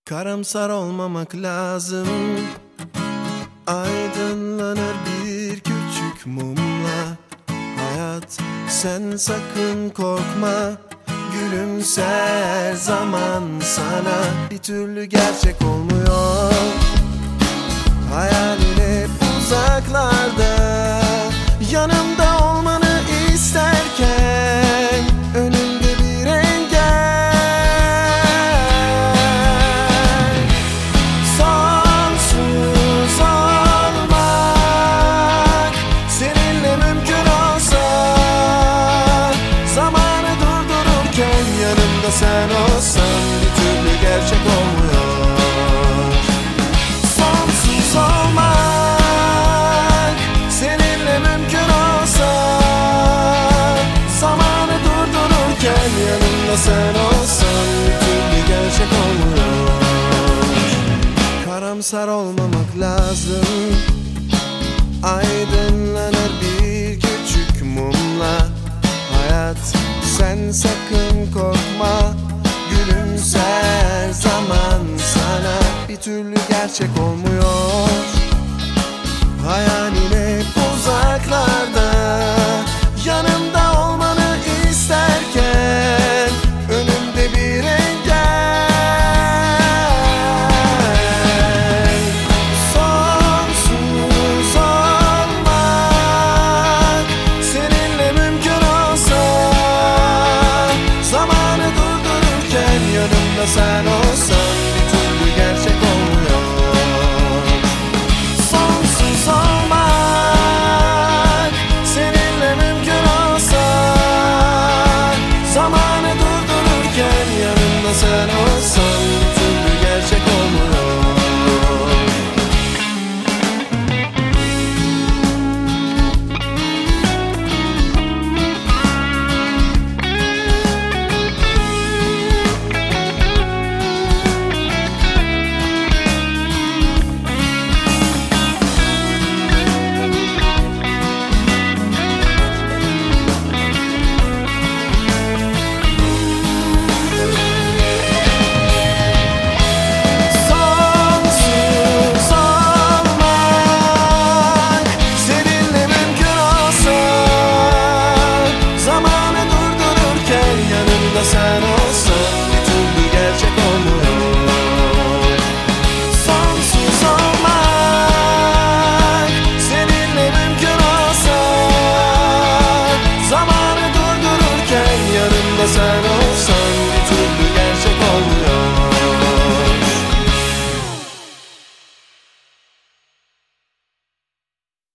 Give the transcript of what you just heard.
Karamsar olmamak lazım. Aydınlanır bir küçük mumla hayat. Sen sakın korkma, gülümser zaman sana bir türlü gerçek olmuyor. Hayalin hep uzaklarda, yanımda olmanı isterken önümde bir engel. Sonsuz olmak seninle mümkün olsa, zamanı durdururken yanımda sen olsan bir türlü gerçek olmuyor. Sonsuz olmak seninle mümkün olsa, zamanı durdururken yanımda sen olsan bir türlü gerçek olmuyor. Karamsar olmamak lazım. Aydınlanır bir küçük mumla hayat. Sen sakın korkma, gülümser zaman sana bir türlü gerçek olmuyor. Hayali